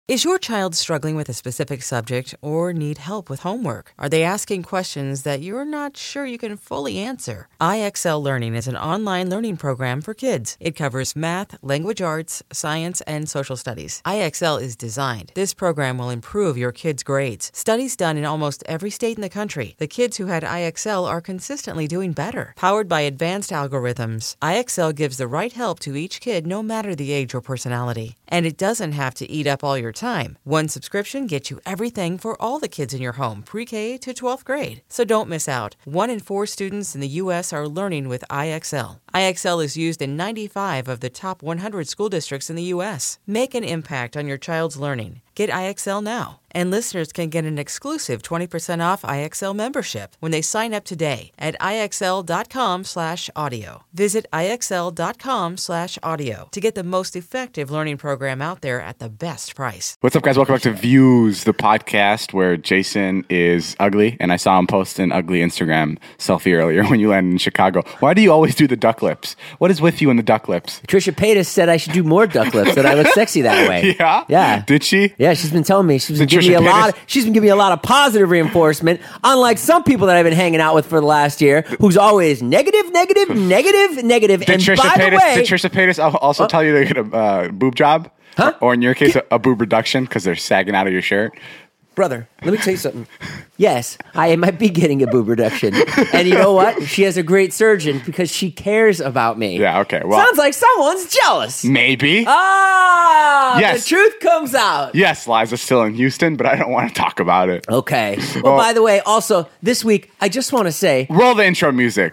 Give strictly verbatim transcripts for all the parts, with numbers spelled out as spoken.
Is your child struggling with a specific subject or need help with homework? Are they asking questions that you're not sure you can fully answer? I X L Learning is an online learning program for kids. It covers math, language arts, science, and social studies. I X L is designed. This program will improve your kids' grades. Studies done in almost every state in the country. The kids who had I X L are consistently doing better. Powered by advanced algorithms, I X L gives the right help to each kid no matter the age or personality. And it doesn't have to eat up all your time. One subscription gets you everything for all the kids in your home, pre-K to twelfth grade. So don't miss out. One in four students in the U S are learning with I X L. I X L is used in ninety-five of the top one hundred school districts in the U S. Make an impact on your child's learning. Get I X L now. And listeners can get an exclusive twenty percent off I X L membership when they sign up today at IXL.com slash audio. Visit IXL.com slash audio to get the most effective learning program out there at the best price. What's up, guys? Welcome back to Views, the podcast where Jason is ugly, and I saw him post an ugly Instagram selfie earlier when you landed in Chicago. Why do you always do the duck lips? What is with you and the duck lips? Trisha Paytas said I should do more duck lips, that I look sexy that way. Yeah? Yeah. Did she? Yeah, she's been telling me. She's been Did giving me a Trisha lot. Paytas- She's been giving me a lot of positive reinforcement, unlike some people that I've been hanging out with for the last year, who's always negative, negative, negative, negative. Did And Trisha by Paytas, the way, did Trisha Paytas al- also Uh, tell you to get a uh, boob job? Huh? Or in your case, a, a boob reduction because they're sagging out of your shirt? brother, let me tell you something. Yes, I might be getting a boob reduction, and you know what? She has a great surgeon because she cares about me. Yeah, okay. Well, Sounds like someone's jealous. maybe. Ah, Yes. the truth comes out. Yes, Liza's still in Houston, but I don't want to talk about it. Okay. Well, Well- by the way, also this week, I just want to say, Roll the intro music.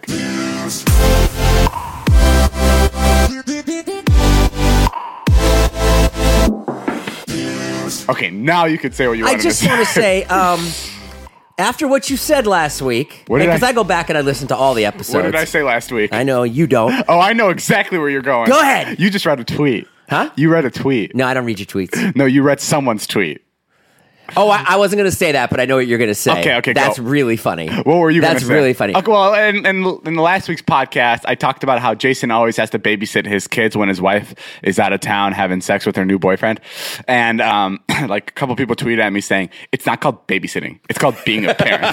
Okay, now you could say what you I wanted just to say. want to say, um, after what you said last week, What did because I- I, go back and I listen to all the episodes. What did I say last week? I know you don't. Oh, I know exactly where you're going. Go ahead. You just read a tweet. Huh? You read a tweet. No, I don't read your tweets. No, you read someone's tweet. Oh, I, I wasn't going to say that, but I know what you're going to say. Okay, okay, That's go. really funny. What were you going to That's say? really funny. Okay, well, in, in, in the last week's podcast, I talked about how Jason always has to babysit his kids when his wife is out of town having sex with her new boyfriend. And um, like a couple people tweeted at me saying, it's not called babysitting. It's called being a parent.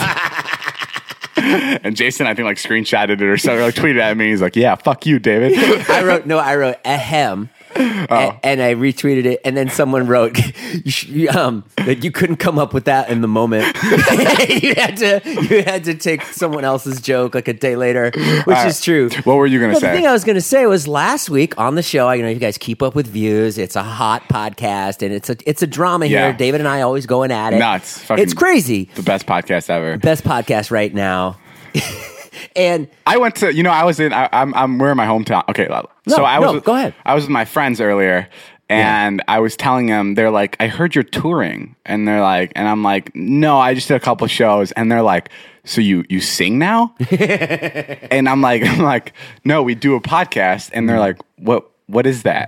And Jason, I think, like screenshotted it or something, like tweeted at me. He's like, yeah, fuck you, David. I wrote, no, I wrote ahem. Oh. A- and I retweeted it, and then someone wrote, you sh- um, that you couldn't come up with that in the moment. you had to, you had to take someone else's joke like a day later, which Uh, is true. What were you going to But say? the thing I was going to say was last week on the show, I, you know, you guys keep up with Views. It's a hot podcast, and it's a it's a drama Yeah. here. David and I always going at it. Nuts. Fucking It's crazy. The best podcast ever. Best podcast right now. And I went to, you know, I was in, I, I'm, I'm, we're in my hometown. Okay. No, so I was, no, go ahead. I was with my friends earlier and I was telling them, they're like, I heard you're touring. And they're like, and I'm like, no, I just did a couple shows. And they're like, so you, you sing now? And I'm like, I'm like, no, we do a podcast. And they're like, what? What is that?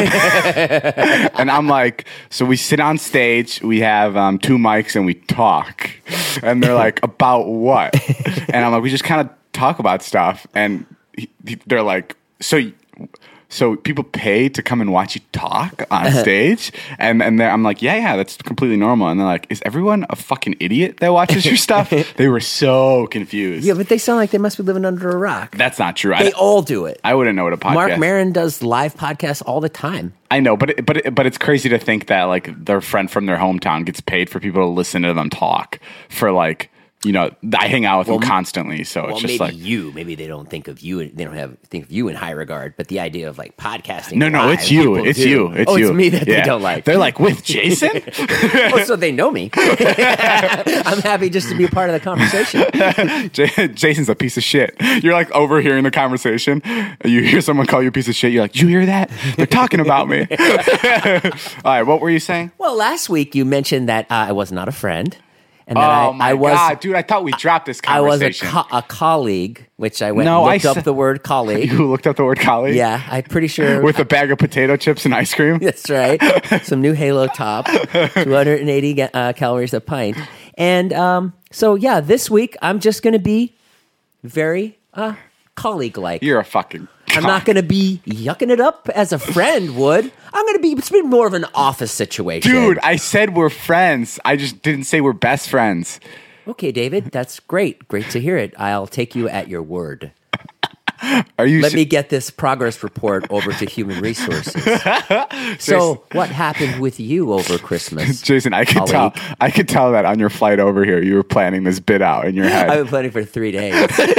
And I'm like, so we sit on stage, we have um, two mics and we talk. And they're like, about what? And I'm like, we just kind of talk about stuff. And he, he- they're like, so so people pay to come and watch you talk on stage? And and they're- I'm like, yeah, yeah, that's completely normal. And they're like, is everyone a fucking idiot that watches your stuff? They were so confused. yeah, but they sound like they must be living under a rock. That's not true. They I, all do it. I wouldn't know what a podcast. Mark Maron does live podcasts all the time. I know, but it, but it, but it's crazy to think that like their friend from their hometown gets paid for people to listen to them talk for like, you know, I hang out with them constantly, so Well, it's just maybe like you. Maybe they don't think of you. They don't have think of you in high regard. But the idea of like podcasting. no, no, live, it's you, people it's do. you, it's oh, you. it's me that Yeah. they don't like. They're like with Jason. oh, so they know me. I'm happy just to be a part of the conversation. J- Jason's a piece of shit. You're like overhearing the conversation. You hear someone call you a piece of shit. You're like, did you hear that? They're talking about me. All right, what were you saying? Well, last week you mentioned that uh, I was not a friend, and that Oh I, my I was. god, dude! I thought we dropped this I was a, conversation. co- a colleague, which I went No, and I looked up said- the word colleague. You looked up the word colleague? Yeah, I'm pretty sure. With a bag of potato chips and ice cream? That's right. Some new Halo top, two hundred eighty uh, calories a pint. And um, so, yeah, this week I'm just going to be very uh, colleague-like. You're a fucking I'm not going to be yucking it up as a friend would. I'm going to be, it's been more of an office situation. Dude, I said we're friends. I just didn't say we're best friends. Okay, David, that's great. Great to hear it. I'll take you at your word. Are you? Let s- me get this progress report over to Human Resources. So, what happened with you over Christmas? Jason, I could colleague? tell. I could tell that on your flight over here, you were planning this bit out in your head. I've been planning for three days.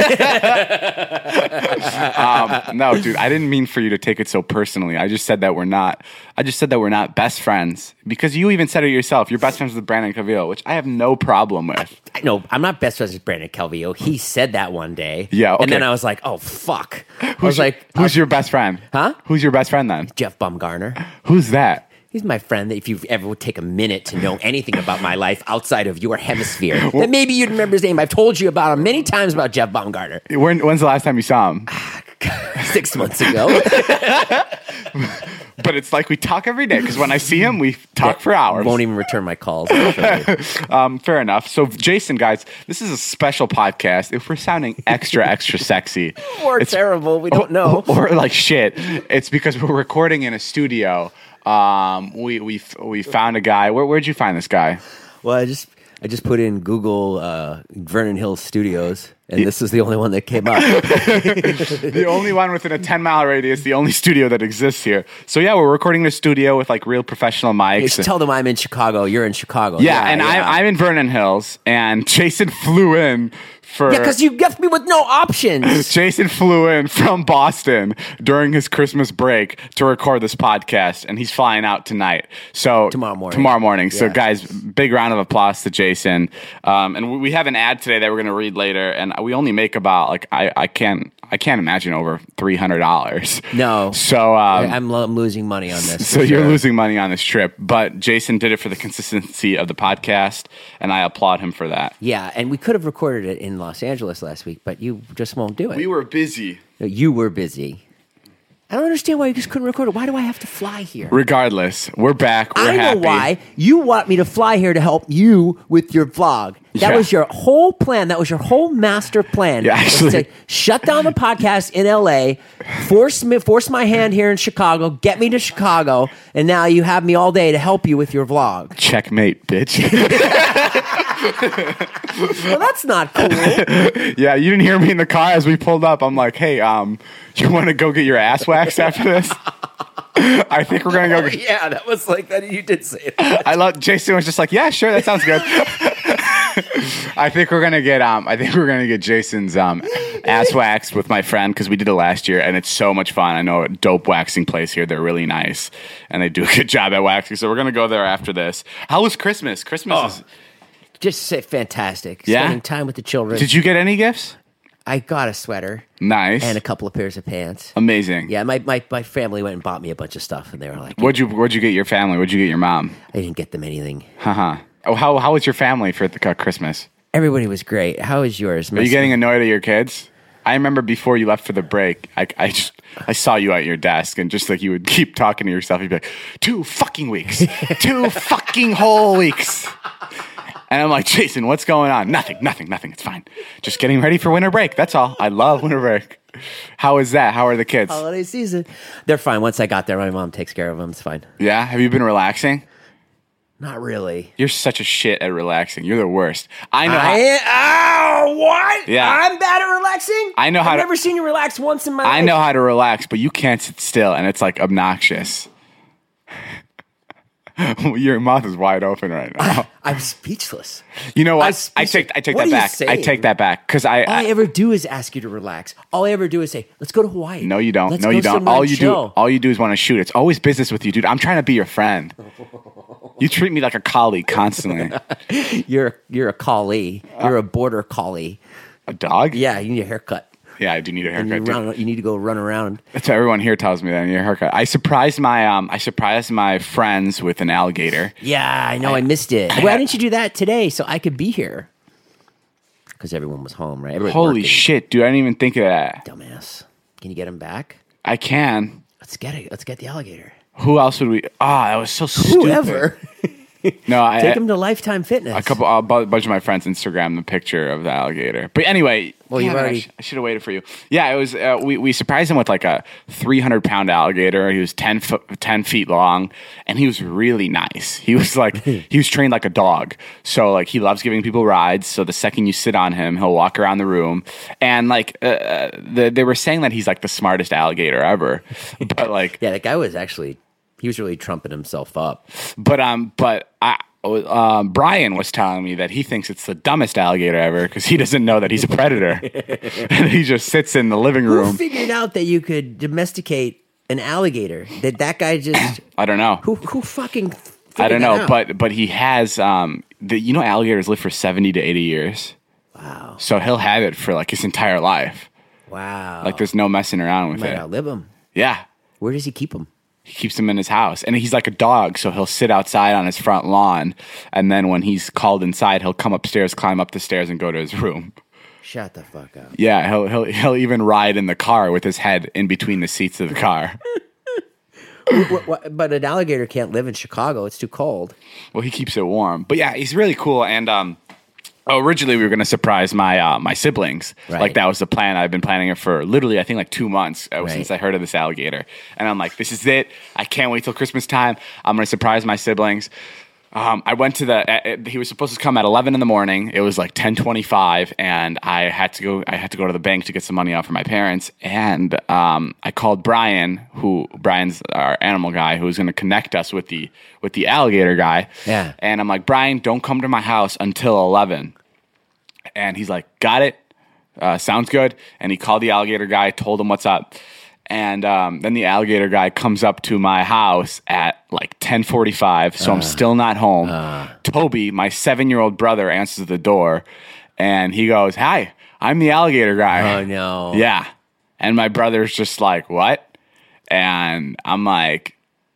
um, no, dude, I didn't mean for you to take it so personally. I just said that we're not. I just said that we're not best friends because you even said it yourself. You're best friends with Brandon Calvillo, which I have no problem with. I know I'm not best friends with Brandon Calvillo. He said that one day. Yeah, okay. And then I was like, oh, fuck. I Who's was your, like, who's uh, your best friend? Huh? Who's your best friend then? Jeff Baumgartner. Who's that? He's my friend that if you ever would take a minute to know anything about my life outside of your hemisphere, then maybe you'd remember his name. I've told you about him many times about Jeff Baumgartner. When, when's the last time you saw him? Six months ago. But it's like we talk every day because when I see him, we talk for hours. Won't even return my calls. um, fair enough. So, Jason, guys, this is a special podcast. If we're sounding extra, extra sexy, Or it's- terrible, we don't know. or, or like shit, it's because we're recording in a studio. Um, we we we found a guy. Where where'd you find this guy? Well, I just I just put in Google uh, Vernon Hills Studios, and this is the only one that came up. The only one within a ten mile radius, the only studio that exists here. So yeah, we're recording in a studio with like real professional mics. Just tell them I'm in Chicago. You're in Chicago. yeah, and I'm I'm in Vernon Hills, and Jason flew in for Yeah, because you left me with no options. Jason flew in from Boston during his Christmas break to record this podcast, and he's flying out tonight. So Tomorrow morning. Tomorrow morning. So Yeah. guys, big round of applause to Jason. Um, and we have an ad today that we're going to read later, and we only make about like I, I can't I can't imagine over three hundred dollars. No. So um, I'm, lo- I'm losing money on this. so for you're sure. losing money on this trip, but Jason did it for the consistency of the podcast, and I applaud him for that. Yeah, and we could have recorded it in Los Angeles last week, but you just won't do it. We were busy. No, you were busy. I don't understand why you just couldn't record it. Why do I have to fly here? Regardless, we're back. We're I know happy. why. You want me to fly here to help you with your vlog. That Yeah. was your whole plan. That was your whole master plan. Yeah, Was to actually- shut down the podcast in L A, force me, force my hand here in Chicago, get me to Chicago, and now you have me all day to help you with your vlog. Checkmate, bitch. Well, that's not cool. Yeah, you didn't hear me in the car as we pulled up. I'm like, hey, um, you want to go get your ass waxed after this? I think we're gonna go. Get, Yeah, that was like that. You did say that. I love. Jason was just like, yeah, sure, that sounds good. I think we're gonna get. Um, I think we're gonna get Jason's um ass waxed with my friend because we did it last year and it's so much fun. I know a dope waxing place here. They're really nice and they do a good job at waxing. So we're gonna go there after this. How was Christmas? Christmas is. Just say fantastic. Yeah? Spending time with the children. Did you get any gifts? I got a sweater Nice. and a couple of pairs of pants. Amazing. Yeah, my, my, my family went and bought me a bunch of stuff, and they were like, What'd you What'd you get your family? What'd you get your mom? I didn't get them anything. Haha. Oh, how how was your family for the, uh, Christmas? Everybody was great. How was yours? Are you getting annoyed at your kids? I remember before you left for the break, I, I just I saw you at your desk, and just like you would keep talking to yourself, you'd be like, two fucking weeks, two fucking whole weeks. And I'm like, Jason, what's going on? Nothing, nothing, nothing. It's fine. Just getting ready for winter break. That's all. I love winter break. How is that? How are the kids? holiday season? They're fine. Once I got there, my mom takes care of them. It's fine. Yeah? Have you been relaxing? Not really. You're such a shit at relaxing. You're the worst. I know. How, I, oh, what? Yeah. I'm bad at relaxing? I know how I've to- never seen you relax once in my life. I know how to relax, but you can't sit still, and it's like obnoxious. Your mouth is wide open right now. I'm speechless. You know what? I'm I speechless. take I take What that are you back. I saying? take that back because I, All I, I ever do is ask you to relax. All I ever do is say, let's go to Hawaii. no you don't Let's no go you don't. somewhere All and you chill. do all you do is want to shoot. It's always business with you, dude. I'm trying to be your friend. You treat me like a colleague constantly. You're, you're a collie. You're a border collie. A dog? Yeah, you need a haircut. Yeah, I do need a And haircut. you, dude. run, you need to go run around. That's what everyone here tells me. That I need a haircut. I surprised my um I surprised my friends with an alligator. Yeah, I know. I, missed it. I Why had- didn't you do that today so I could be here? Because everyone was home, right? Everybody Holy working. shit, dude! I didn't even think of that. Dumbass. Can you get him back? I can. Let's get it. Let's get the alligator. Who else would we? Ah, that was so stupid. Whoever. No, I Take him to Lifetime Fitness. a couple, a bu- bunch of my friends Instagram the picture of the alligator. But anyway, Well, you've damn it, already- I, sh- I should have waited for you. Yeah, it was. Uh, we we surprised him with like a three hundred pound alligator. He was ten foot, ten feet long, and he was really nice. He was like he was trained like a dog. So like he loves giving people rides. So the second you sit on him, he'll walk around the room, and like uh, the, they were saying that he's like the smartest alligator ever. But like, Yeah, that guy was actually, he was really trumping himself up. but um, but I. Um, Brian was telling me that he thinks it's the dumbest alligator ever because he doesn't know that he's a predator. And he just sits in the living Who room. figured out that you could domesticate an alligator? Did that guy just, I don't know. who who fucking figured I don't that know, out? but but he has um the you know alligators live for seventy to eighty years. Wow. So he'll have it for like his entire life. Wow. Like there's no messing around with might it. outlive him. Yeah. Where does he keep him? He keeps him in his house. And he's like a dog, so he'll sit outside on his front lawn, and then when he's called inside, he'll come upstairs, climb up the stairs and go to his room. Shut the fuck up. Yeah, he'll he'll he'll even ride in the car with his head in between the seats of the car. What- what- but an alligator can't live in Chicago. It's too cold. Well, he keeps it warm. But yeah, he's really cool. And um, originally we were going to surprise my uh, my siblings. Right. Like that was the plan. I've been planning it for literally, I think, like two months uh, Right. since I heard of this alligator. And I'm like, this is it. I can't wait till Christmas time. I'm going to surprise my siblings. Um, I went to the. Uh, he was supposed to come at eleven in the morning. It was like ten twenty-five, and I had to go. I had to go to the bank to get some money out for my parents. And um, I called Brian, who Brian's our animal guy, who was going to connect us with the with the alligator guy. Yeah. And I'm like, Brian, don't come to my house until eleven. And he's like, got it. Uh, sounds good. And he called the alligator guy, told him what's up. And um, then the alligator guy comes up to my house at like ten forty-five, so uh, I'm still not home. Uh, Toby, my seven-year-old brother, answers the door, and he goes, hi, I'm the alligator guy. Oh, no. Yeah. And my brother's just like, what? And I'm like,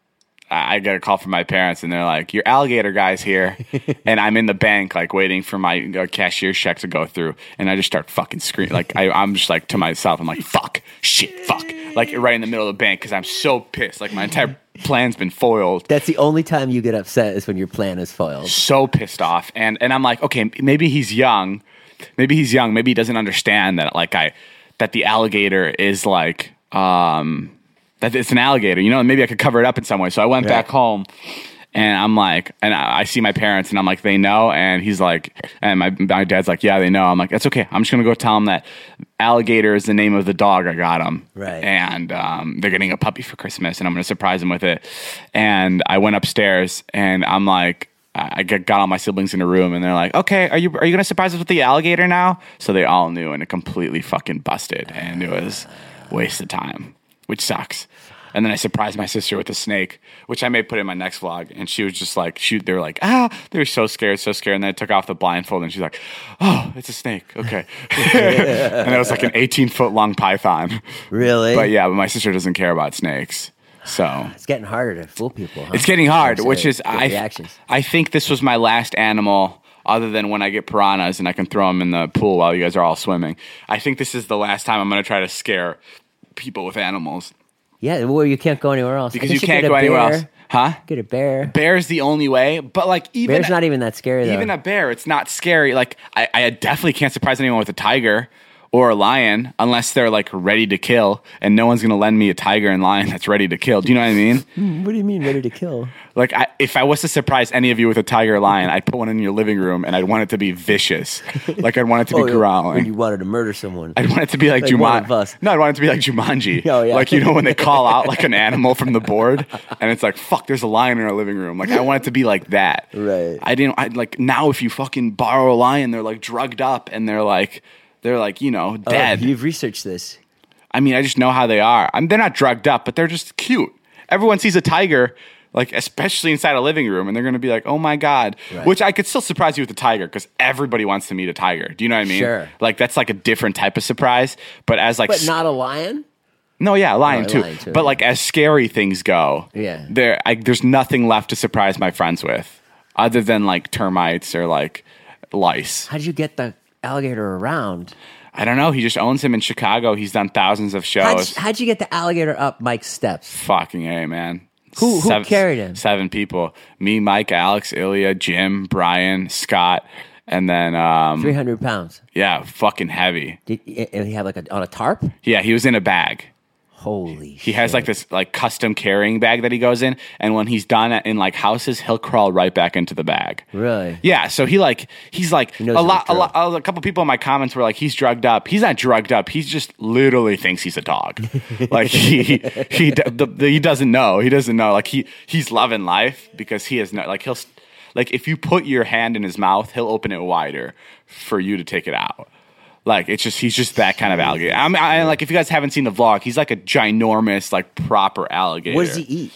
I get a call from my parents, and they're like, your alligator guy's here. And I'm in the bank, like, waiting for my uh, cashier's check to go through. And I just start fucking screaming. Like, I, I'm just like, to myself, I'm like, fuck, shit, fuck. Like, right in the middle of the bank, because I'm so pissed. Like, my entire plan's been foiled. That's the only time you get upset is when your plan is foiled. So pissed off. And, and I'm like, okay, maybe he's young. Maybe he's young. Maybe he doesn't understand that, like, I, that the alligator is, like, um... that it's an alligator, you know, and maybe I could cover it up in some way. So I went right. back home, and I'm like, and I, I see my parents, and I'm like, they know? And he's like, and my, my dad's like, yeah, they know. I'm like, that's okay. I'm just going to go tell them that alligator is the name of the dog I got him. Right. And um, they're getting a puppy for Christmas, and I'm going to surprise them with it. And I went upstairs, and I'm like, I got all my siblings in a room, and they're like, okay, are you are you going to surprise us with the alligator now? So they all knew, and it completely fucking busted, and it was a waste of time. Which sucks. And then I surprised my sister with a snake, which I may put in my next vlog. And she was just like, she, they were like, ah, they were so scared, so scared. And then I took off the blindfold, and she's like, oh, it's a snake. Okay. And it was like an eighteen foot long python. Really? But yeah, but my sister doesn't care about snakes. So it's getting harder to fool people. Huh? It's getting hard, Or which to is, get I, reactions. I think this was my last animal. Other than when I get piranhas and I can throw them in the pool while you guys are all swimming. I think this is the last time I'm going to try to scare people with animals. Yeah, well, you can't go anywhere else. Because I you guess can't get go a anywhere bear. else. Huh? Get a bear. Bear's the only way. But like even Bear's not even that scary though. even a bear, it's not scary. Like I, I definitely can't surprise anyone with a tiger or a lion unless they're like ready to kill, and no one's gonna lend me a tiger and lion that's ready to kill. Do you know what I mean? What do you mean ready to kill? Like I, if I was to surprise any of you with a tiger or lion, I'd put one in your living room, and I'd want it to be vicious. Like I'd want it to be Oh, yeah, growling. when you wanted to murder someone. I'd want it to be like, Like one of Jumanji. us. No, I'd want it to be like Jumanji. Oh, yeah. Like, you know, when they call out like an animal from the board, and it's like, fuck, there's a lion in our living room. Like, I want it to be like that. Right. I didn't, I like, now if you fucking borrow a lion, they're like drugged up, and they're like, they're like, you know, Oh, dead. you've researched this. I mean, I just know how they are. I mean, they're not drugged up, but they're just cute. Everyone sees a tiger, like, especially inside a living room, and they're going to be like, oh, my God. Right. Which I could still surprise you with a tiger, because everybody wants to meet a tiger. Do you know what I mean? Sure. Like, that's like a different type of surprise. But as like... But not a lion? No, yeah, lion, Oh, too. lion too, But yeah. like, as scary things go, Yeah. there, I, there's nothing left to surprise my friends with, other than like termites or like lice. How'd you get the alligator around? I don't know. He just owns him in Chicago. He's done thousands of How'd, shows. how'd you get the alligator up Mike's steps? Fucking A, man. Who- who seven, carried him? Seven people. Me, Mike, Alex, Ilya, Jim, Brian, Scott, and then um, three hundred pounds. yeah, fucking heavy. Did and he have like a on a tarp? Yeah, he was in a bag. Holy He has like this like custom carrying bag that he goes in, and when he's done in like houses, he'll crawl right back into the bag. Really? Yeah. So he like he's like a knows lot, the a lot. A couple people in my comments were like, he's drugged up. He's not drugged up. He's just literally thinks he's a dog. Like he he the, the, he doesn't know. He doesn't know. Like he he's loving life because he has no like he'll like if you put your hand in his mouth, he'll open it wider for you to take it out. Like it's just he's just that kind of alligator. I mean, I, like if you guys haven't seen the vlog, he's like a ginormous, like proper alligator. What does he eat?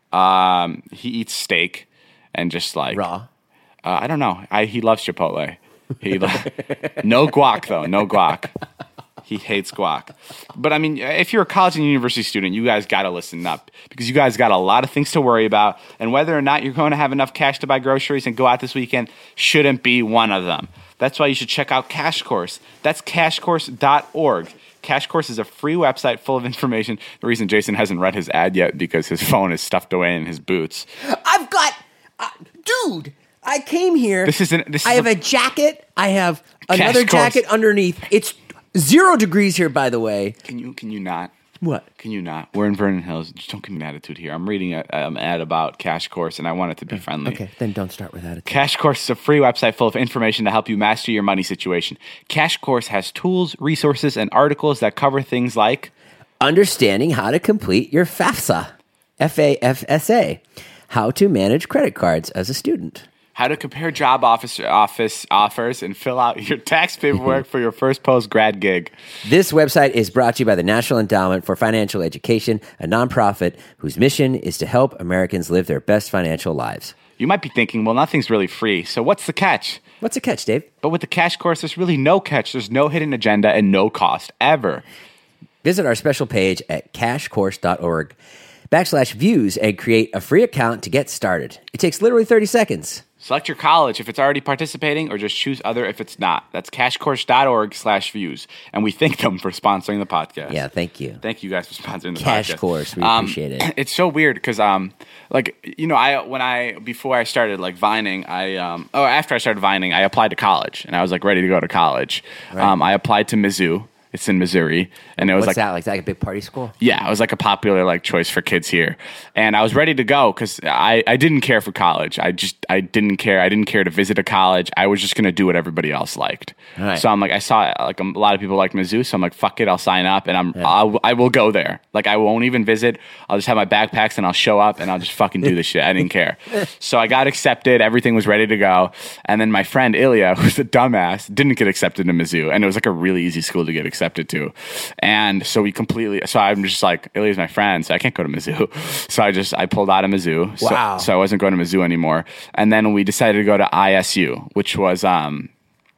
Um, he eats steak and just like Raw. Uh, I don't know. I he loves Chipotle. He lo- no guac though. No guac. He hates guac. But I mean, if you're a college and university student, you guys got to listen up because you guys got a lot of things to worry about, and whether or not you're going to have enough cash to buy groceries and go out this weekend shouldn't be one of them. That's why you should check out Cash Course. That's cash course dot org. Cash Course is a free website full of information. The reason Jason hasn't read his ad yet because his phone is stuffed away in his boots. I've got, uh, dude. I came here. This is an, this I is have a, a jacket. I have Cash another Course. jacket underneath. It's zero degrees here, by the way. Can you can you not? What? Can you not? We're in Vernon Hills. Just don't give me an attitude here. I'm reading a, um, an ad about Cash Course, and I want it to be friendly. Okay, then don't start with that. Cash Course is a free website full of information to help you master your money situation. Cash Course has tools, resources, and articles that cover things like Understanding how to complete your FAFSA, F A F S A, how to manage credit cards as a student. how to compare job office, office offers and fill out your tax paperwork for your first post-grad gig. This website is brought to you by the National Endowment for Financial Education, a nonprofit whose mission is to help Americans live their best financial lives. You might be thinking, well, nothing's really free, so what's the catch? What's the catch, Dave? But with the Cash Course, there's really no catch. There's no hidden agenda and no cost ever. Visit our special page at cashcourse dot org backslash views and create a free account to get started. It takes literally thirty seconds. Select your college if it's already participating, or just choose other if it's not. That's cashcourse dot org slash views. And we thank them for sponsoring the podcast. Yeah, thank you. Thank you guys for sponsoring the Cash podcast. Course, we Um, appreciate it. It's so weird because, um, like, you know, I when I before I started like vining, I um, oh after I started vining, I applied to college, and I was like ready to go to college. Right. Um, I applied to Mizzou. It's in Missouri, and it was What's like that? Like, is that like a big party school? yeah, it was like a popular like choice for kids here, and I was ready to go because I, I didn't care for college. I just I didn't care. I didn't care to visit a college. I was just gonna do what everybody else liked. Right. So I'm like I saw like a lot of people like Mizzou, so I'm like fuck it, I'll sign up and I'm I'll, I will go there. Like I won't even visit. I'll just have my backpacks and I'll show up and I'll just fucking do this shit. I didn't care. So I got accepted. Everything was ready to go, and then my friend Ilya, who's a dumbass, didn't get accepted to Mizzou, and it was like a really easy school to get accepted to. And so we completely, so I'm just like, Ilya's my friend, so I can't go to Mizzou. So I just, I pulled out of Mizzou. So, Wow. so I wasn't going to Mizzou anymore. And then we decided to go to I S U, which was, um,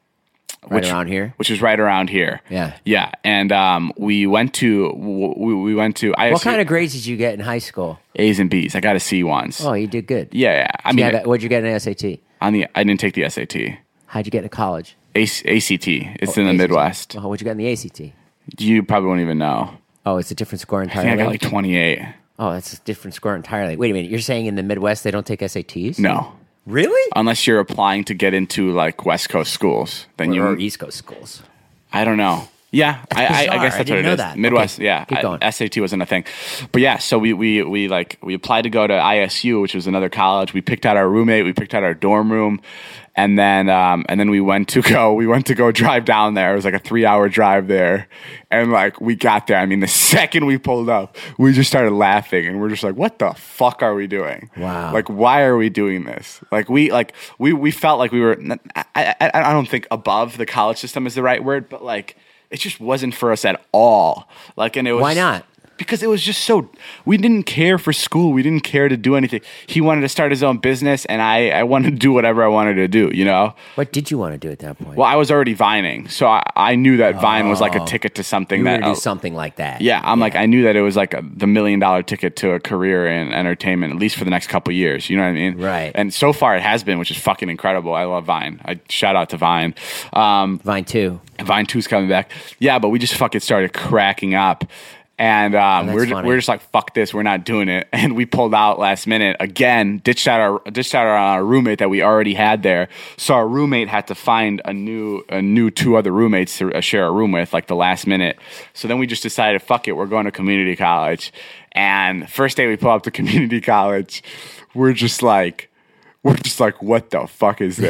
Right which, around here? which was right around here. Yeah. Yeah. And, um, we went to, we, we went to I S U. What kind of grades did you get in high school? A's and B's. I got a C once. Oh, you did good. Yeah. Yeah. I You mean, had a- what'd you get in S A T? on the, I didn't take the S A T. How'd you get into college? A- ACT. It's Oh, in the A C T. Midwest. Oh, what'd you get in the A C T? You probably won't even know. Oh, it's a different score I entirely. think I got like twenty-eight. Oh, that's a different score entirely. Wait a minute. You're saying in the Midwest they don't take S A Ts? No. Really? Unless you're applying to get into like West Coast schools, then you. Or East Coast schools. I don't know. Yeah, I, I, I bizarre. guess I that's didn't what it know is. that. Midwest, Okay, yeah. keep I- going. S A T wasn't a thing, but yeah. So we we we like we applied to go to I S U, which was another college. We picked out our roommate. We picked out our dorm room, and then um, and then we went to go. We went to go drive down there. It was like a three hour drive there, and like we got there. I mean, the second we pulled up, we just started laughing, and we're just like, "What the fuck are we doing? Wow. Like, why are we doing this? Like, we like we we felt like we were. I I, I don't think above the college system is the right word, but like. It just wasn't for us at all. Like, and it was Why not? Because it was just so. We didn't care for school. We didn't care to do anything. He wanted to start his own business, and I, I wanted to do whatever I wanted to do. You know. What did you want to do at that point? Well, I was already vining, so I, I knew that Vine was like a ticket to something you were that. going to do something like that. Yeah, I'm like I knew that it was like a, the million dollar ticket to a career in entertainment, at least for the next couple years. You know what I mean? Right. And so far it has been, which is fucking incredible. I love Vine. I shout out to Vine. Um, Vine two. Vine two's coming back. Yeah, but we just fucking started cracking up. And um, Oh, we're that's ju- funny. we're just like, fuck this, we're not doing it. And we pulled out last minute again, ditched out our ditched out our, our roommate that we already had there. So our roommate had to find a new a new two other roommates to uh, share a room with, like the last minute. So then we just decided, fuck it, we're going to community college. And first day we pull up to community college, we're just like. We're just like, what the fuck is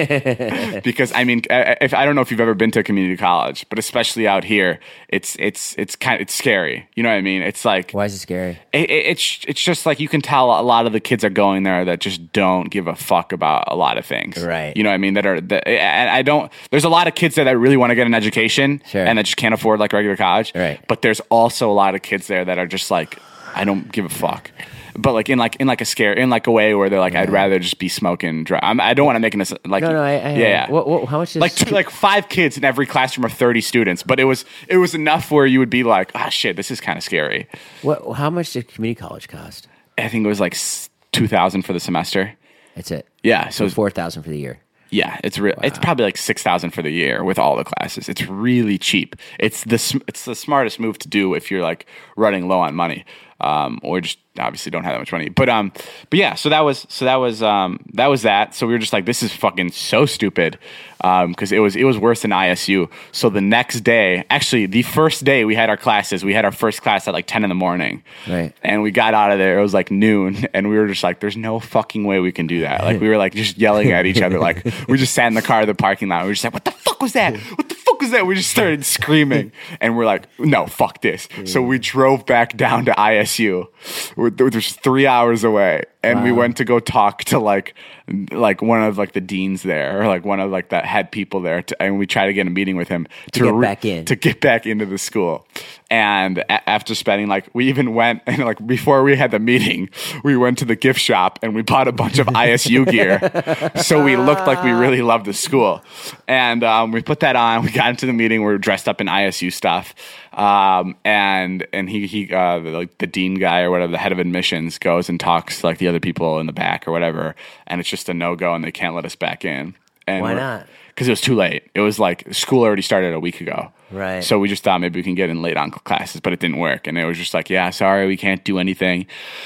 this? Because I mean, if I don't know if you've ever been to a community college, but especially out here, it's it's it's kind of it's scary. You know what I mean? It's like Why is it scary? it, it, it's it's just like you can tell a lot of the kids are going there that just don't give a fuck about a lot of things. Right. You know what I mean? That are that, and I don't. There's a lot of kids there that really want to get an education Sure. and that just can't afford like regular college. Right. But there's also a lot of kids there that are just like, I don't give a fuck. But like in like in like a scare in like a way where they're like, I'd rather just be smoking. Dry. I'm, I don't want to make this like No, no, I, I yeah. yeah. What, what, how much is like two, like five kids in every classroom of thirty students, but it was it was enough where you would be like, ah, shit, this is kind of scary. what? How much did community college cost? I think it was like two thousand for the semester. That's it. Yeah, so So it's, four thousand for the year. yeah, it's real. It's probably like six thousand for the year with all the classes. It's really cheap. It's the sm- it's the smartest move to do if you're like running low on money, um, or just obviously don't have that much money. But um, but yeah, so that was so that was um that was that. So we were just like, this is fucking so stupid, um, because it was it was worse than I S U. So the next day, actually, the first day we had our classes, we had our first class at like ten in the morning, Right. and we got out of there. It was like noon, and we were just like, "There's no fucking way we can do that." Like we were like just yelling at each other. Like we just sat in the car in the parking lot. We were just like, "What the fuck was that? What the fuck was that?" We just started screaming, and we're like, "No, fuck this." So we drove back down to I S U, which was three hours away, and we Wow. went to go talk to like like one of like the deans there, or like one of like the head people there, to, and we tried to get a meeting with him to, get back in. to get back into the school. And a- after spending like, we even went and like before we had the meeting, we went to the gift shop and we bought a bunch of I S U gear, so we looked like we really loved the school. And um, we put that on. We got into the meeting. We were dressed up in I S U stuff, um, and and he he uh, like the dean guy or whatever, the head of admissions, goes and talks to like the other people in the back or whatever, and it's just a no go, and they can't let us back in. And Why we're- not? Because it was too late. It was like school already started a week ago. Right. So we just thought maybe we can get in late on classes, but it didn't work. And it was just like, yeah, sorry, we can't do anything.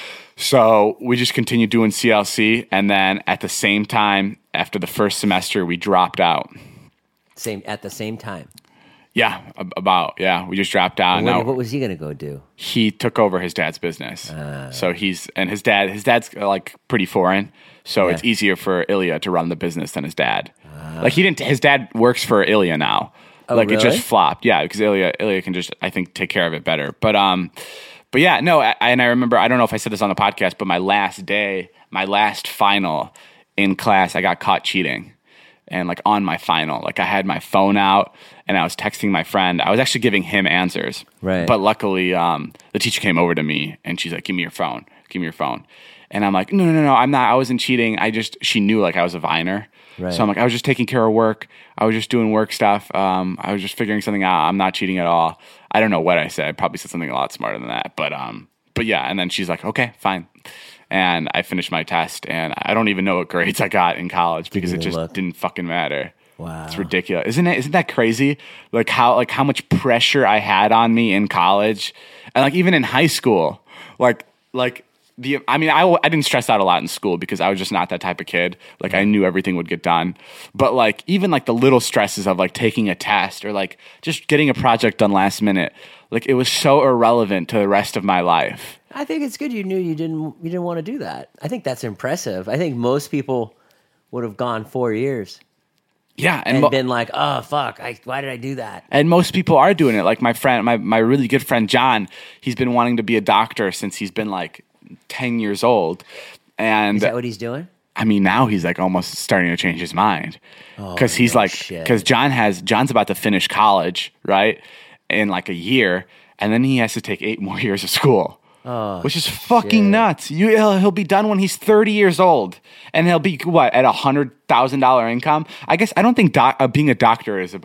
So we just continued doing C L C. And then at the same time, after the first semester, we dropped out. Same at the same time. Yeah, ab- about, yeah. We just dropped out. What, Now what was he gonna go do? he took over his dad's business. So he's, and his dad, his dad's uh, like pretty foreign. So Yeah. it's easier for Ilya to run the business than his dad. Like he didn't, his dad works for Ilya now. Oh, like it really? just flopped. Yeah. Because Ilya, Ilya can just, I think, take care of it better. But, um, but yeah, no. I, and I remember, I don't know if I said this on the podcast, but my last day, my last final in class, I got caught cheating. And like on my final, like I had my phone out and I was texting my friend. I was actually giving him answers. Right. But luckily, um, the teacher came over to me and she's like, give me your phone. Give me your phone. And I'm like, no, no, no, no, I'm not. I wasn't cheating. I just, she knew like I was a Viner. Right. So I'm like, I was just taking care of work. I was just doing work stuff. Um, I was just figuring something out. I'm not cheating at all. I don't know what I said. I probably said something a lot smarter than that. But, um, but yeah. And then she's like, okay, fine. And I finished my test, and I don't even know what grades I got in college because it even just look. didn't fucking matter. Wow. It's ridiculous. Isn't it? Isn't that crazy? Like how like how much pressure I had on me in college, and like even in high school. Like like the I mean I, I didn't stress out a lot in school because I was just not that type of kid. Like I knew everything would get done. But like even like the little stresses of like taking a test or like just getting a project done last minute, like it was so irrelevant to the rest of my life. I think it's good you knew you didn't you didn't want to do that. I think that's impressive. I think most people would have gone four years Yeah, and, and mo- been like, "Oh fuck, I, why did I do that?" And most people are doing it. Like my friend, my, my really good friend John, he's been wanting to be a doctor since he's been like ten years old. And Is that what he's doing? I mean, now he's like almost starting to change his mind. Because he's no like, shit. because John has, John's about to finish college, right? In like a year. And then he has to take eight more years of school. Oh, which is fucking shit. nuts. You, he'll, he'll be done when he's thirty years old, and he'll be what at a hundred thousand dollar income. I guess I don't think doc, uh, being a doctor is about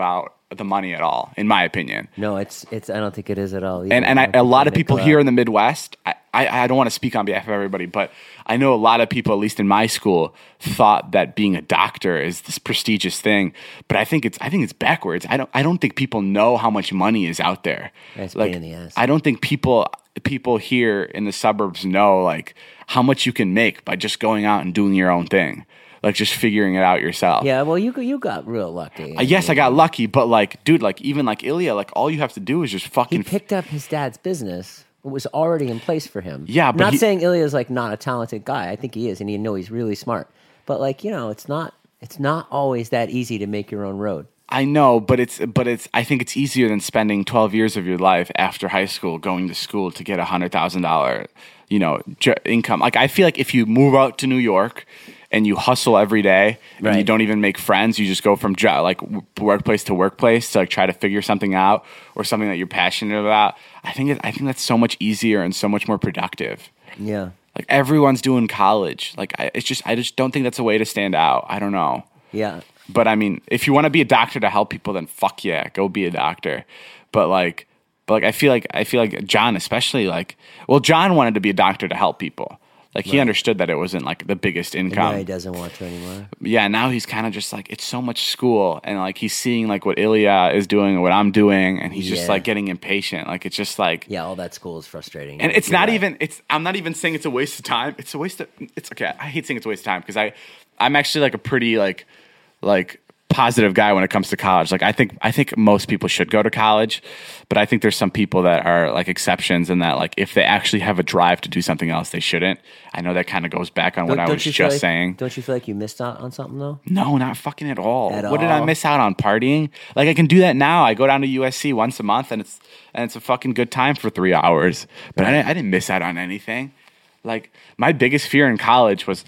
the money at all, in my opinion. No, it's it's. I don't think it is at all. Either. And and I, don't a think lot they of people make a here lot. in the Midwest, I, I, I don't want to speak on behalf of everybody, but I know a lot of people, at least in my school, thought that being a doctor is this prestigious thing. But I think it's I think it's backwards. I don't I don't think people know how much money is out there. That's a like pain in the ass. I don't think people people here in the suburbs know like how much you can make by just going out and doing your own thing. Like just figuring it out yourself. Yeah, well, you you got real lucky. Uh, yes, I got lucky, but like, dude, like even like Ilya, like all you have to do is just He fucking. picked up his dad's business. It was already in place for him. Yeah, I'm but not he- saying Ilya's like not a talented guy. I think he is, and you know he's really smart. But like you know, it's not it's not always that easy to make your own road. I know, but it's but it's. I think it's easier than spending twelve years of your life after high school going to school to get a hundred thousand dollar, you know, j- income. Like I feel like if you move out to New York and you hustle every day and you Right. don't even make friends, you just go from jo- like w- workplace to workplace to like try to figure something out or something that you're passionate about. I think it, I think that's so much easier and so much more productive. Yeah, Like everyone's doing college. Like I, it's just I just don't think that's a way to stand out. I don't know. yeah. But I mean, if you want to be a doctor to help people, then fuck yeah, go be a doctor. But like, but like, I feel like I feel like John, especially like, well, John wanted to be a doctor to help people. Like he understood that it wasn't like the biggest And income. now he doesn't want to anymore. Yeah, now he's kind of just like it's so much school, and like he's seeing like what Ilya is doing and what I'm doing, and he's just Yeah. like getting impatient. Like it's just like Yeah, all that school is frustrating. and it's You're not right. even it's I'm not even saying it's a waste of time. It's a waste of it's okay. I hate saying it's a waste of time because I I'm actually like a pretty like like positive guy when it comes to college. Like I think I think most people should go to college, but I think there's some people that are like exceptions in that like if they actually have a drive to do something else, they shouldn't. I know that kind of goes back on what Don't- I don't was you just feel like- saying. Don't you feel like you missed out on something though? No, not fucking at all. At what did I all? miss out on partying? Like I can do that now. I go down to U S C once a month, and it's and it's a fucking good time for three hours. But I, didn't, I didn't miss out on anything. Like my biggest fear in college was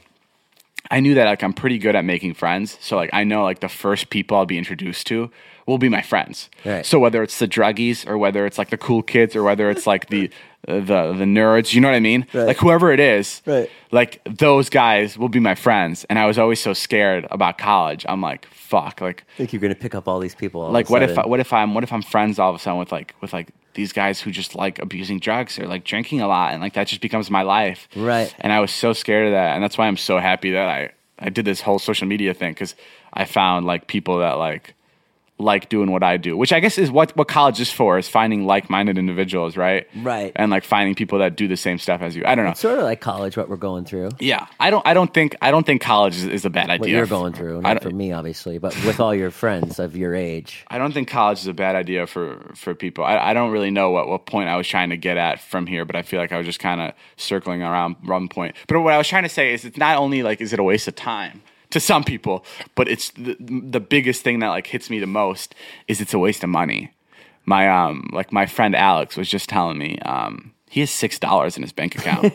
I knew that like I'm pretty good at making friends. So like I know like the first people I'll be introduced to will be my friends. Right. So whether it's the druggies or whether it's like the cool kids or whether it's like the uh, the the nerds, you know what I mean? Right. Like whoever it is, Right. like those guys will be my friends. And I was always so scared about college. I'm like, fuck, like I think you're going to pick up all these people. All like of a what if sudden. what if I'm what if I'm friends all of a sudden with like with like these guys who just like abusing drugs or like drinking a lot, and like that just becomes my life. Right. And I was so scared of that, and that's why I'm so happy that I I did this whole social media thing because I found like people that like like doing what I do, which I guess is what what college is for, is finding like-minded individuals, right? Right. And like finding people that do the same stuff as you. I don't know. Sort of like college, what we're going through. Yeah, I don't I don't think I don't think college is, is a bad idea. What you're going through, I not don't- for me, obviously, but with all your friends of your age. I don't think college is a bad idea for, for people. I, I don't really know what, what point I was trying to get at from here, but I feel like I was just kind of circling around one point. But what I was trying to say is it's not only like, is it a waste of time to some people, but it's the, the biggest thing that like hits me the most is it's a waste of money. My, um, like my friend Alex was just telling me, um, he has six dollars in his bank account.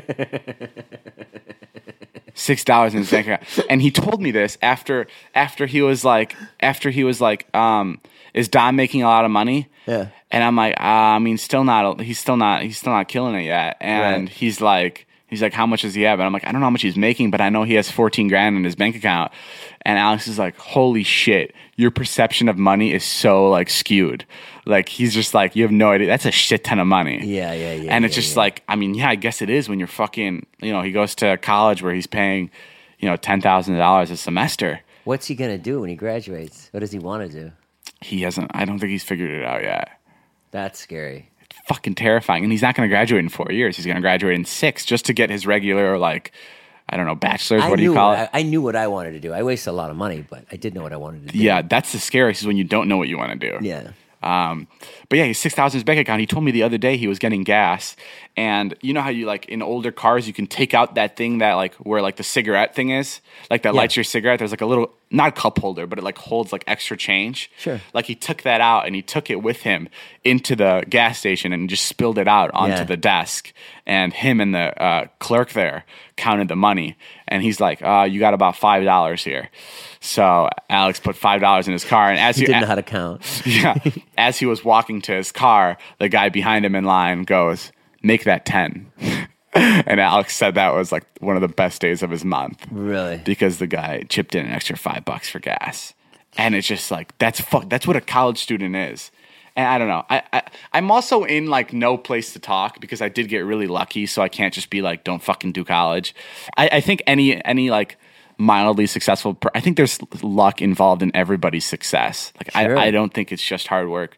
Six dollars in his bank account, and he told me this after after he was like after he was like, um, is Don making a lot of money? Yeah. And I'm like, uh, I mean, still not. He's still not. He's still not killing it yet. And Right. he's like, he's like, how much does he have? And I'm like, I don't know how much he's making, but I know he has fourteen grand in his bank account. And Alex is like, holy shit, your perception of money is so like skewed. Like he's just like, you have no idea. That's a shit ton of money. Yeah, yeah, yeah. And it's yeah, just yeah. like, I mean, yeah, I guess it is when you're fucking, you know, he goes to college where he's paying, you know, ten thousand dollars a semester. What's he going to do when he graduates? What does he want to do? He hasn't, I don't think he's figured it out yet. That's scary. Fucking terrifying. And he's not going to graduate in four years. He's going to graduate in six just to get his regular, like, I don't know, bachelor's. I What do knew you call what it? I, I knew what I wanted to do. I wasted a lot of money, but I did know what I wanted to do. Yeah, that's the scariest is when you don't know what you want to do. Yeah. Um, but yeah, he's six thousand in his bank account. He told me the other day he was getting gas, and you know how you like in older cars you can take out that thing that like where like the cigarette thing is, like that Yeah. lights your cigarette. There's like a little not a cup holder, but it like holds like extra change. Sure. Like he took that out and he took it with him into the gas station and just spilled it out onto Yeah. the desk. And him and the uh, clerk there counted the money, and he's like, uh, "You got about five dollars here." So Alex put five dollars in his car, and as He you didn't know how to count. yeah. As he was walking to his car, the guy behind him in line goes, "Make that ten." And Alex said that was like one of the best days of his month Really? because the guy chipped in an extra five bucks for gas. And it's just like, that's fuck. That's what a college student is. And I don't know. I, I, I'm also in like no place to talk because I did get really lucky. So I can't just be like, don't fucking do college. I, I think any, any like mildly successful, per- I think there's luck involved in everybody's success. Like Sure. I, I don't think it's just hard work.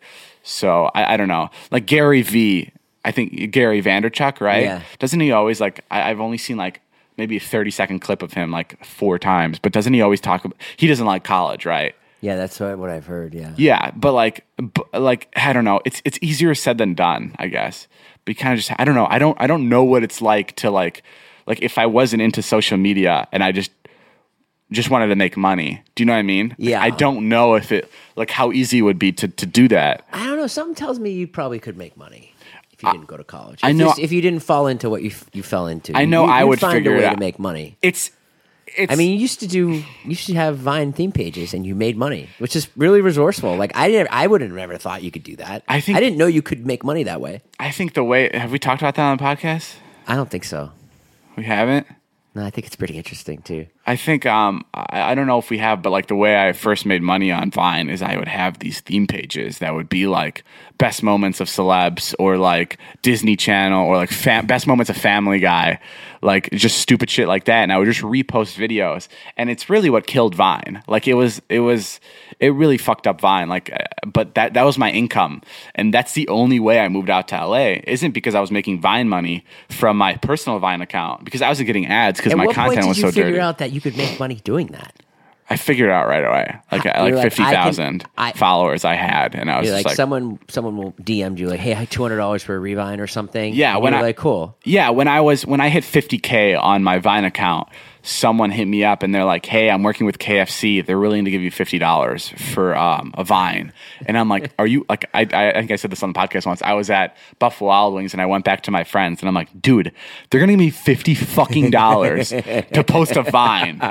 So I, I don't know. Like Gary V, I think Gary Vaynerchuk, right? Yeah. Doesn't he always like, I, I've only seen like maybe a thirty second clip of him like four times, but doesn't he always talk about, he doesn't like college, right? Yeah, that's what, what I've heard. Yeah. Yeah, but like, b- like I don't know. It's it's easier said than done, I guess. But kind of just, I don't know. I don't I don't know what it's like to like, like if I wasn't into social media and I just just wanted to make money. Do you know what I mean? Yeah. I don't know if it like how easy it would be to to do that. I don't know. Something tells me you probably could make money if you didn't go to college. I If know- this- if you didn't fall into what you f- you fell into. I know you, I you'd would find figure a it way out. to make money. It's it's. I mean, you used to do, you used to have Vine theme pages, and you made money, which is really resourceful. Like I didn't, I would have never thought you could do that. I think- I didn't know you could make money that way. I think the way have we talked about that on the podcast? I don't think so. We haven't. No, I think it's pretty interesting too. I think um I, I don't know if we have, but like the way I first made money on Vine is I would have these theme pages that would be like best moments of celebs or like Disney Channel or like fam- best moments of Family Guy, like just stupid shit like that, and I would just repost videos, and it's really what killed Vine. Like it was it was it really fucked up Vine. Like, uh, but that that was my income, and that's the only way I moved out to L A. Isn't because I was making Vine money from my personal Vine account because I wasn't getting ads because At my what point content did was you so figure dirty. out that you could make money doing that? I figured it out right away. Like You're like like, fifty I thousand can- I- followers I had, and I was You're just like, like, someone someone will D M you like, hey, two hundred dollars for a Revine or something. Yeah, and when you're I- like, cool. yeah. When I was when I hit fifty K on my Vine account, someone hit me up and they're like, hey, I'm working with K F C. They're willing to give you fifty dollars for um, a Vine, and I'm like, are you like? I I think I said this on the podcast once. I was at Buffalo Wild Wings and I went back to my friends and I'm like, dude, they're gonna give me fifty fucking dollars to post a Vine.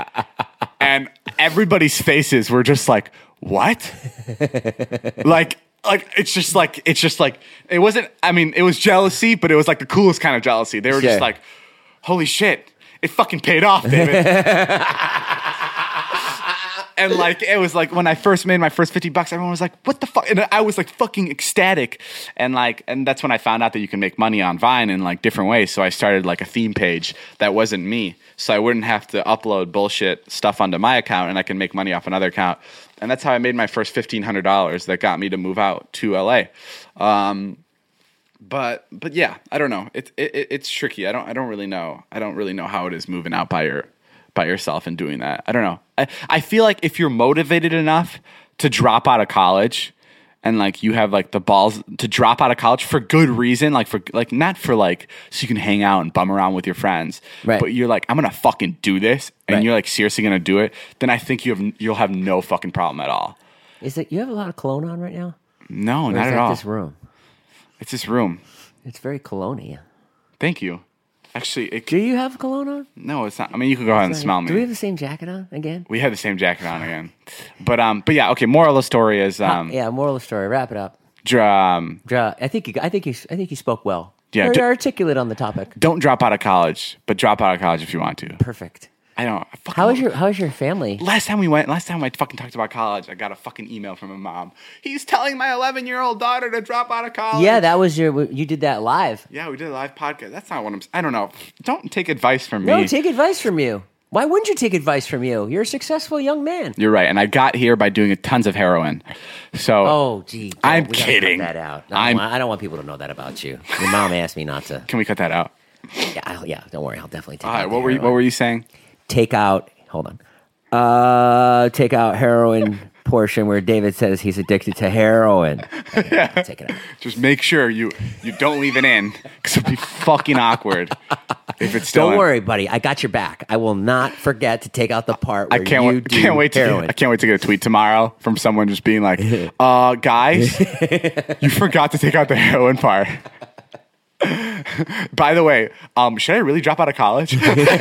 And everybody's faces were just like, what? like, like it's just like it's just like it wasn't. I mean, it was jealousy, but it was like the coolest kind of jealousy. They were Sure. just like, holy shit, it fucking paid off, David. And like it was like when I first made my first fifty bucks, everyone was like, "What the fuck?" And I was like fucking ecstatic. And like, and that's when I found out that you can make money on Vine in like different ways. So I started like a theme page that wasn't me, so I wouldn't have to upload bullshit stuff onto my account, and I can make money off another account. And that's how I made my first fifteen hundred dollars that got me to move out to L A. Um, but but yeah, I don't know. It's it, it's tricky. I don't I don't really know. I don't really know how it is moving out by your. by yourself and doing that. I don't know. I, I feel like if you're motivated enough to drop out of college and like you have like the balls to drop out of college for good reason, like for like not for like so you can hang out and bum around with your friends, Right. but you're like, I'm gonna fucking do this, and Right. you're like seriously gonna do it, then I think you have you'll have no fucking problem at all. Is it you have a lot of cologne on right now? No, Or not is at that all. this room? It's this room. It's very cologne-y. Thank you. Actually, it, Do you have cologne on? no, it's not. I mean, you can go ahead and smell me. Do we have the same jacket on again? We had the same jacket on again, but um, but yeah, okay. Moral of the story is um, yeah, moral of the story. Wrap it up. dra- um Dra- I think you, I think you, I think you spoke well. Yeah, Very d- articulate on the topic. don't drop out of college, but drop out of college if you want to. Perfect. I don't. I fucking How is your How is your family? Last time we went, last time I fucking talked about college, I got a fucking email from a mom. He's telling my eleven year old daughter to drop out of college. Yeah, that was your. You did that live. Yeah, we did a live podcast. That's not what I'm. I don't know. Don't take advice from No, me. take advice from you. Why wouldn't you take advice from you? You're a successful young man. You're right, and I got here by doing tons of heroin. So Oh, gee. no, I'm we gotta kidding. Cut that out. I don't, I'm- want, I don't want people to know that about you. Your mom asked me not to. can we cut that out? Yeah, I'll, yeah. Don't worry. I'll definitely take All out right. the What were you? heroin. What were you saying? Take out. Hold on. Uh, take out heroin portion where David says he's addicted to heroin. Okay, take it out. Just make sure you you don't leave it in because it'd be fucking awkward if it's still. Don't in. worry, buddy. I got your back. I will not forget to take out the part where I can't you wait. do Can't wait to. heroin. Get, I can't wait to get a tweet tomorrow from someone just being like, "Uh, guys, you forgot to take out the heroin part." By the way, um, should I really drop out of college?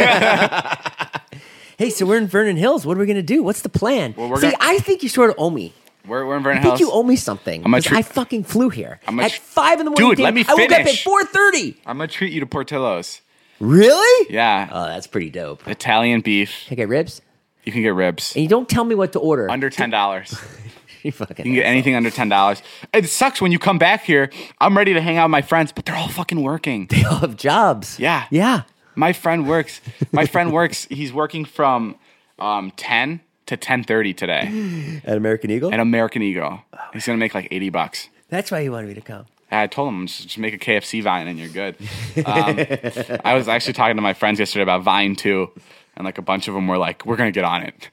Hey, so we're in Vernon Hills. What are we going to do? What's the plan? Well, we're See, gonna- I think you sort of owe me. we're, we're in Vernon I think Hills. you owe me something. I'm gonna 'cause treat- I fucking flew here I'm gonna at tr- five in the morning. Dude, let Dave. me I woke up at finish. four thirty. I'm gonna treat you to Portillo's. Really? Yeah, Oh, that's pretty dope. Italian beef. Can I get ribs? You can get ribs. And you don't tell me what to order. Under ten dollars. You fucking You can get anything under ten dollars. It sucks when you come back here. I'm ready to hang out with my friends, but they're all fucking working. They all have jobs. Yeah. Yeah. My friend works. My friend works. He's working from um, ten to ten thirty today At American Eagle? at American Eagle. He's gonna make like eighty bucks. That's why he wanted me to come. I told him just, just make a K F C Vine and you're good. Um, I was actually talking to my friends yesterday about Vine too, and like a bunch of them were like, "We're gonna get on it."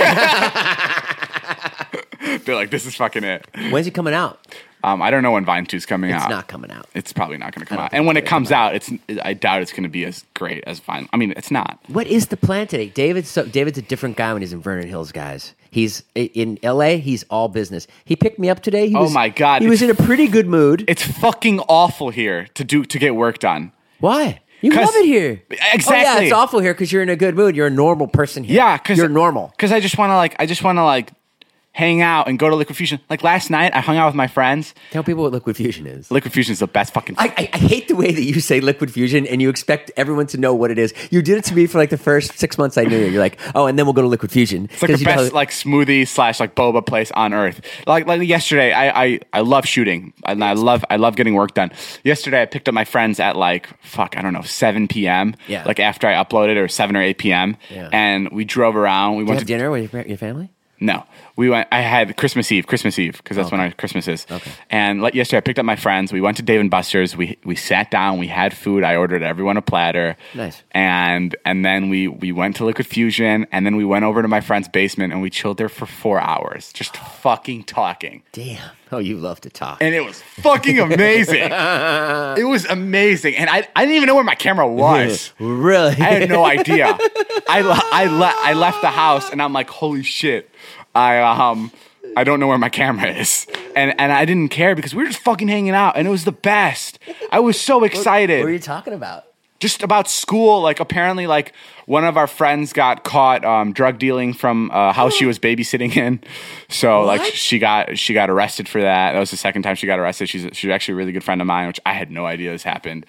They're like, "This is fucking it." When's it coming out? Um, I don't know when Vine two is coming It's out. not coming out. It's probably not going to come I don't out. think And when it's it gonna comes come out, it's I doubt it's going to be as great as Vine. I mean, it's not. What is the plan today? David's so, David's a different guy when he's in Vernon Hills, guys. He's in L A. He's all business. He picked me up today. He Oh was, my God, He was in it's- a pretty good mood. It's fucking awful here to do to get work done. Why? You 'Cause- love it here. Exactly. Oh, yeah, it's awful here because you're in a good mood. You're a normal person here. Yeah, because you're normal. Because I just want to like I just want to like hang out and go to Liquid Fusion. Like last night, I hung out with my friends. Tell people what Liquid Fusion is. Liquid Fusion is the best fucking. I, I, I hate the way that you say Liquid Fusion and you expect everyone to know what it is. You did it to me for like the first six months I knew you. You're like, oh, and then we'll go to Liquid Fusion. It's like the best like smoothie slash like boba place on earth. Like like yesterday, I I, I love shooting and I love I love getting work done. Yesterday, I picked up my friends at like fuck I don't know seven p.m. Yeah. Like after I uploaded or seven or eight p.m. Yeah. And we drove around. We you went have to dinner with your, your family? No, we went. I had Christmas Eve, Christmas Eve, because that's Okay. when our Christmas is. Okay. And like yesterday, I picked up my friends. We went to Dave and Buster's. We we sat down. We had food. I ordered everyone a platter. Nice. And and then we we went to Liquid Fusion, and then we went over to my friend's basement, and we chilled there for four hours, just fucking talking. Damn. Oh, you love to talk. And it was fucking amazing. It was amazing, and I I didn't even know where my camera was. Really? I had no idea. I le- I le- I left the house and I'm like, holy shit. I um I don't know where my camera is. And and I didn't care because we were just fucking hanging out and it was the best. I was so excited. What were you talking about? Just about school. Like apparently like one of our friends got caught um, drug dealing from a house she was babysitting in. So What? like she got she got arrested for that. That was the second time she got arrested. She's she's actually a really good friend of mine, which I had no idea this happened.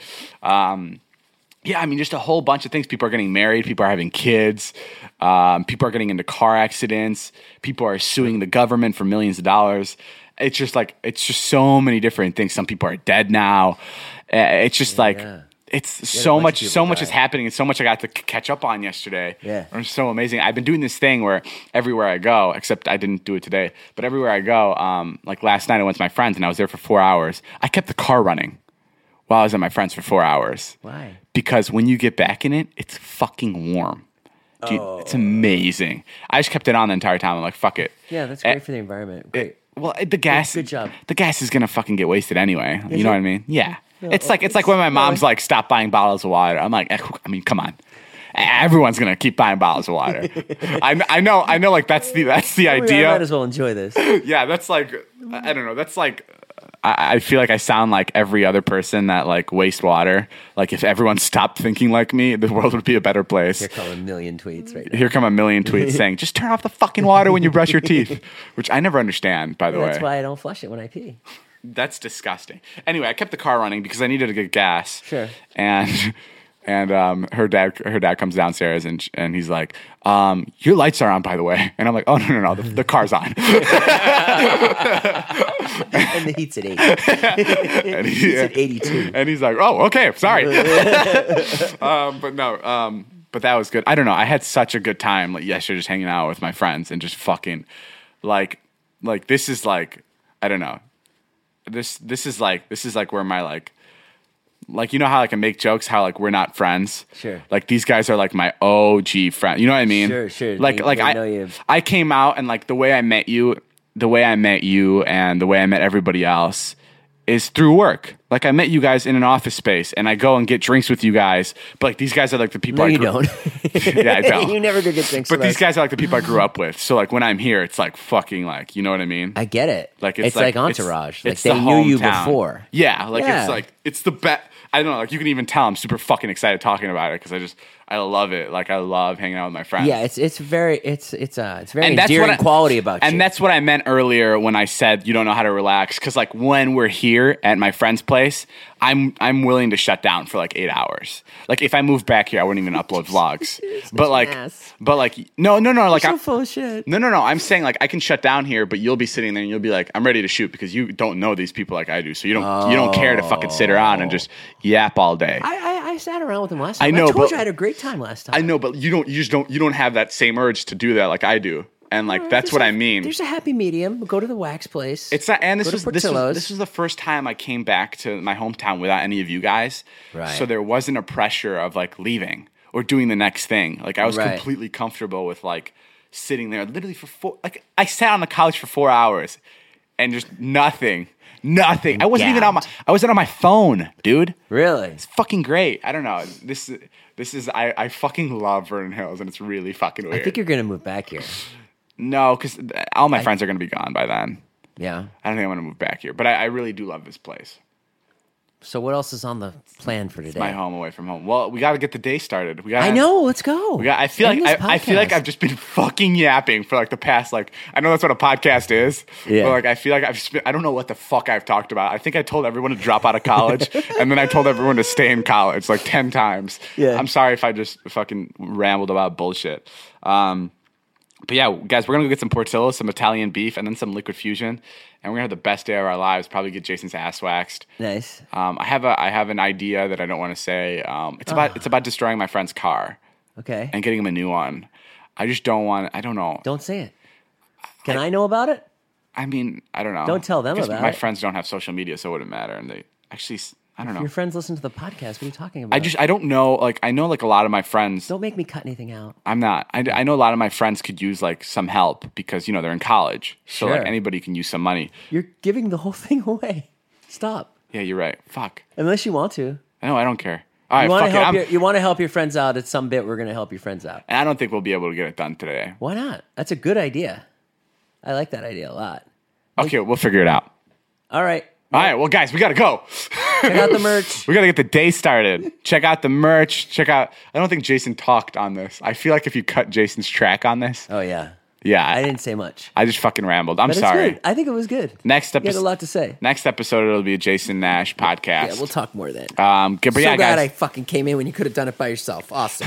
Um Yeah, I mean, just a whole bunch of things. People are getting married. People are having kids. Um, people are getting into car accidents. People are suing the government for millions of dollars. It's just like, it's just so many different things. Some people are dead now. Uh, It's just like, yeah. it's a so bunch much, of people so much is die. happening and so much I got to c- catch up on yesterday. Yeah. It's so amazing. I've been doing this thing where everywhere I go, except I didn't do it today, but everywhere I go, um, like last night I went to my friends and I was there for four hours. I kept the car running while I was at my friends for four hours. Why? Because when you get back in it, it's fucking warm. Dude, Oh. It's amazing. I just kept it on the entire time. I'm like, fuck it. Yeah, that's Eh, great for the environment. Great. Well, the gas. good job. The gas is gonna fucking get wasted anyway. Is you know it? what I mean? Yeah. it's oh, like it's like when my it's- mom's like, stop buying bottles of water. I'm like, eh, I mean, come on. Everyone's gonna keep buying bottles of water. I, I know. I know. Like that's the that's the Oh, yeah, I idea. might as well enjoy this. Yeah, that's like I don't know. That's like I, I feel like I sound like every other person that like waste water. Like if everyone stopped thinking like me, the world would be a better place. Here come a million tweets right now. Here come a million tweets saying, "Just turn off the fucking water when you brush your teeth," which I never understand. By the way, That's why I don't flush it when I pee. that's disgusting. Anyway, I kept the car running because I needed to get gas. Sure. And and um, her dad her dad comes downstairs and and he's like, um, "Your lights are on, by the way." And I'm like, "Oh no no no, the, the car's on." And the heat's at eight. and he, It's at eighty-two. And he's like, "Oh, okay, sorry." um, but no, um, but that was good. I don't know. I had such a good time like yesterday, just hanging out with my friends and just fucking like, like this is like, I don't know. This this is like this is like where my like, like you know how like I make jokes how like we're not friends. Sure. Like these guys are like my O G friend. You know what I mean? Sure, sure. Like They- like they I know you. I came out and like the way I met you, the way I met you, and the way I met everybody else is through work. Like I met you guys in an office space, and I go and get drinks with you guys. But like these guys are like the people. No, I you grew- don't. Yeah, I don't. You never go get drinks But with these us. guys are like the people I grew up with. So like when I'm here, it's like fucking like you know what I mean. I get it. Like it's, it's, like, it's- Entourage. Like it's they the knew you hometown. before. Yeah, like Yeah. it's like it's the best. I don't know. Like you can even tell I'm super fucking excited talking about it because I just I love it. Like I love hanging out with my friends. Yeah, it's it's very it's it's uh it's very And that's endearing what I- quality about you. And that's what I meant earlier when I said you don't know how to relax. Because like when we're here at my friend's place, I'm I'm willing to shut down for like eight hours. Like if I moved back here, I wouldn't even upload vlogs. But like, ass. but like, no, no, no. Like so I'm full of shit. no, no, no. I'm saying like I can shut down here, but you'll be sitting there and you'll be like, I'm ready to shoot because you don't know these people like I do. So you don't you don't care to fucking sit around and just yap all day. I, I I sat around with him last time. I know, I told but- you I had a great time last time. I know, but you don't. You just don't. You don't have that same urge to do that like I do. And like that's There's what a- I mean. There's a happy medium. Go to the wax place. It's not, and this Go to was this was Portillo's. this was the first time I came back to my hometown without any of you guys. Right. So there wasn't a pressure of like leaving or doing the next thing. Like I was Right. completely comfortable with like sitting there literally for four. Like I sat on the couch for four hours and just nothing, nothing. I wasn't even on my. I wasn't on my phone, dude. Really? It's fucking great. I don't know. This this is I I fucking love Vernon Hills and it's really fucking weird. I think you're gonna move back here. No, because all my friends are going to be gone by then. Yeah. I don't think I'm going to move back here, but I, I really do love this place. So what else is on the plan for today? It's my home away from home. Well, we got to get the day started. We got. I know. Let's go. We got, I feel End like this I, I feel like podcast. I've just been fucking yapping for like the past like I know that's what a podcast is. Yeah. But like I feel like I've spent, I don't know what the fuck I've talked about. I think I told everyone to drop out of college, and then I told everyone to stay in college like ten times. Yeah. I'm sorry if I just fucking rambled about bullshit. Um, But yeah, guys, we're gonna go get some Portillo's, some Italian beef, and then some Liquid Fusion, and we're gonna have the best day of our lives. Probably get Jason's ass waxed. Nice. Um, I have a I have an idea that I don't want to say. Um, it's about it's about destroying my friend's car Okay. and getting him a new one. I just don't want. I don't know. Don't say it. Can I, know about it? I mean, I don't know. Don't tell them I guess about my it. friends don't have social media, so it wouldn't matter. And they actually, s- I don't know. Your friends listen to the podcast. What are you talking about? I just I don't know. Like I know like a lot of my friends. don't make me cut anything out. I'm not. I, I know a lot of my friends could use like some help because you know they're in college, so like Sure. anybody can use some money. You're giving the whole thing away. Stop. Yeah, you're right. Fuck. Unless you want to. No, I don't care. All right, You want fuck to it. help I'm- your, you want to help your friends out at some bit. We're going to help your friends out. And I don't think we'll be able to get it done today. Why not? That's a good idea. I like that idea a lot. Okay, we'll figure it out. All right. All right, well, guys, we got to go. Check out the merch. We got to get the day started. Check out the merch. Check out. I don't think Jason talked on this. I feel like if you cut Jason's track on this, Oh yeah. yeah, I didn't say much. I just fucking rambled. I'm But sorry. it's good. I think it was good. Next You had a episode. lot to say. Next episode, it'll be a Jason Nash podcast. Yeah, we'll talk more then. um, good, but so yeah, glad I guys. fucking came in when you could have done it by yourself. Awesome.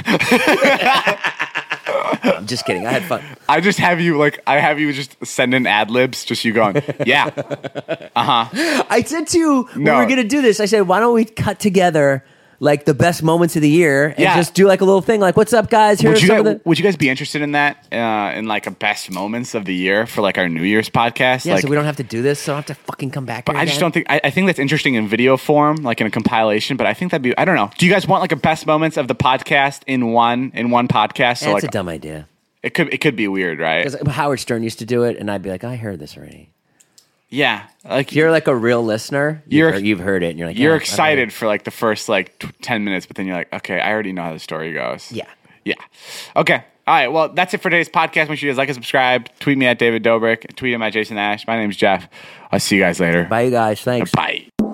I'm just kidding. I had fun. I just have you like I have you just send in ad libs, just you going, yeah, I said to you when No. we were going to do this, I said, why don't we cut together like the best moments of the year and Yeah. just do like a little thing like, what's up, guys? Here Would are you, some guys, of the... would you guys be interested in that uh, in like a best moments of the year for like our New Year's podcast? Yeah, like, so we don't have to do this, so I don't have to fucking come back but here I just again. don't think I, I think that's interesting in video form, like in a compilation. But I think that'd be I don't know. Do you guys want like a best moments of the podcast in one in one podcast? So That's like a dumb idea. it could it could be weird, right? Because Howard Stern used to do it, and I'd be like, I heard this already. Yeah, like If you're like a real listener, you've, You're- heard, you've heard it, and you're like, you're yeah, I've heard excited it. for like the first like t- ten minutes, but then you're like, okay, I already know how the story goes. Yeah. Yeah. Okay. All right. Well, that's it for today's podcast. Make sure you guys like and subscribe. Tweet me at David Dobrik. Tweet him at Jason Ash. My name's Jeff. I'll see you guys later. Bye, you guys. Thanks. Bye.